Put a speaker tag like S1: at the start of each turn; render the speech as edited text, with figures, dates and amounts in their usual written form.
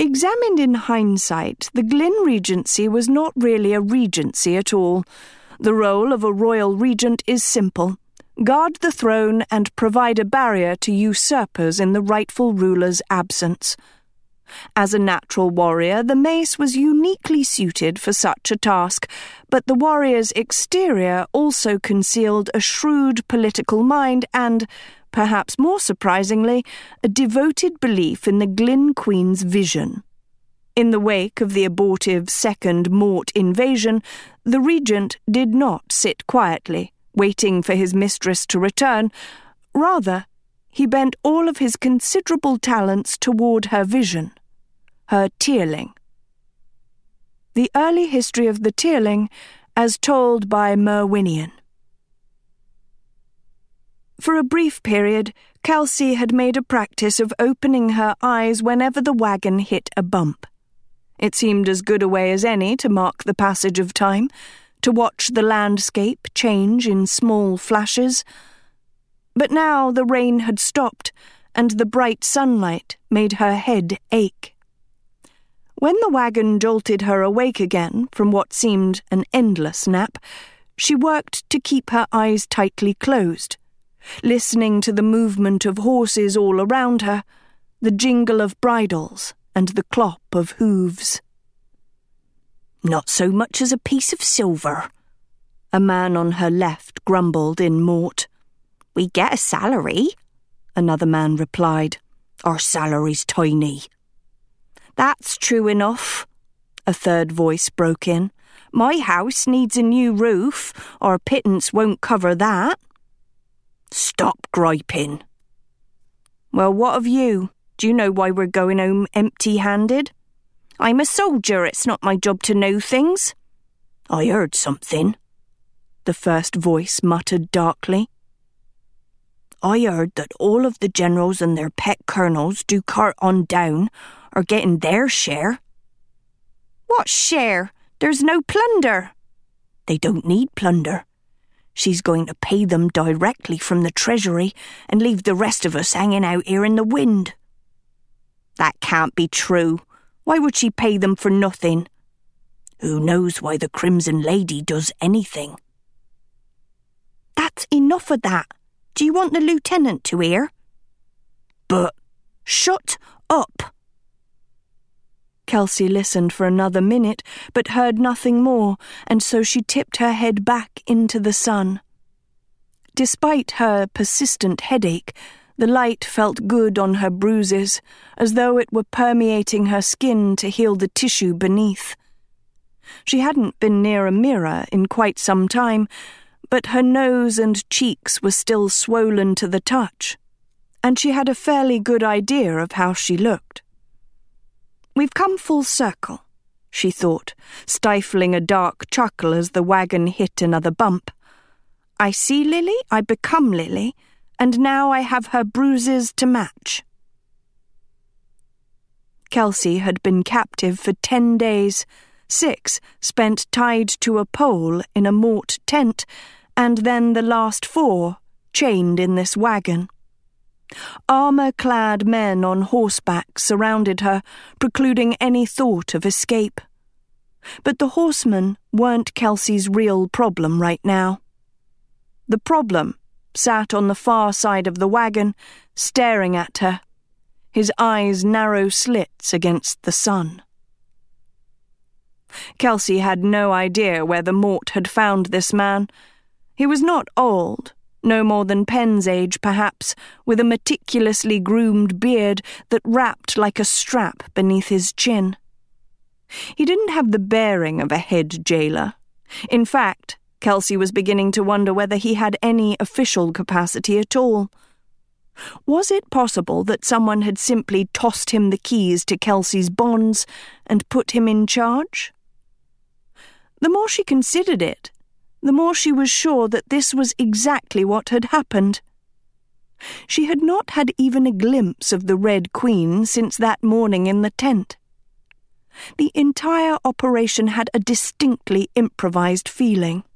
S1: Examined in hindsight, the Glynn Regency was not really a regency at all. The role of a royal regent is simple: guard the throne and provide a barrier to usurpers in the rightful ruler's absence. As a natural warrior, the mace was uniquely suited for such a task, but the warrior's exterior also concealed a shrewd political mind and, perhaps more surprisingly, a devoted belief in the Glynn Queen's vision. In the wake of the abortive Second Mort invasion, the regent did not sit quietly, waiting for his mistress to return. Rather, he bent all of his considerable talents toward her vision, her Tearling. The early history of the Tearling, as told by Merwinion. For a brief period, Kelsey had made a practice of opening her eyes whenever the wagon hit a bump. It seemed as good a way as any to mark the passage of time, to watch the landscape change in small flashes. But now the rain had stopped, and the bright sunlight made her head ache. When the wagon jolted her awake again from what seemed an endless nap, she worked to keep her eyes tightly closed, listening to the movement of horses all around her, the jingle of bridles and the clop of hooves. "Not so much as a piece of silver," a man on her left grumbled in Mort. "We get a salary," another man replied. "Our salary's tiny." "That's true enough," a third voice broke in. "My house needs a new roof. Our pittance won't cover that." "Stop griping." "Well, what of you? Do you know why we're going home empty-handed?" "I'm a soldier. It's not my job to know things." "I heard something," the first voice muttered darkly. "I heard that all of the generals and their pet colonels due cart on down are getting their share." "What share? There's no plunder." "They don't need plunder. She's going to pay them directly from the treasury and leave the rest of us hanging out here in the wind." "That can't be true. Why would she pay them for nothing?" "Who knows why the Crimson Lady does anything?" "That's enough of that. Do you want the lieutenant to hear?" "But—" "Shut up!" Kelsey listened for another minute, but heard nothing more, and so she tipped her head back into the sun. Despite her persistent headache, the light felt good on her bruises, as though it were permeating her skin to heal the tissue beneath. She hadn't been near a mirror in quite some time, but her nose and cheeks were still swollen to the touch, and she had a fairly good idea of how she looked. "We've come full circle," she thought, stifling a dark chuckle as the wagon hit another bump. "I see Lily, I become Lily, and now I have her bruises to match." Kelsey had been captive for 10 days, 6 spent tied to a pole in a Mort tent, and then the last 4 chained in this wagon. Armour-clad men on horseback surrounded her, precluding any thought of escape. But the horsemen weren't Kelsey's real problem right now. The problem sat on the far side of the wagon, staring at her, his eyes narrow slits against the sun. Kelsey had no idea where the Mort had found this man. He was not old, no more than Penn's age perhaps, with a meticulously groomed beard that wrapped like a strap beneath his chin. He didn't have the bearing of a head jailer. In fact, Kelsey was beginning to wonder whether he had any official capacity at all. Was it possible that someone had simply tossed him the keys to Kelsey's bonds and put him in charge? The more she considered it, the more she was sure that this was exactly what had happened. She had not had even a glimpse of the Red Queen since that morning in the tent. The entire operation had a distinctly improvised feeling.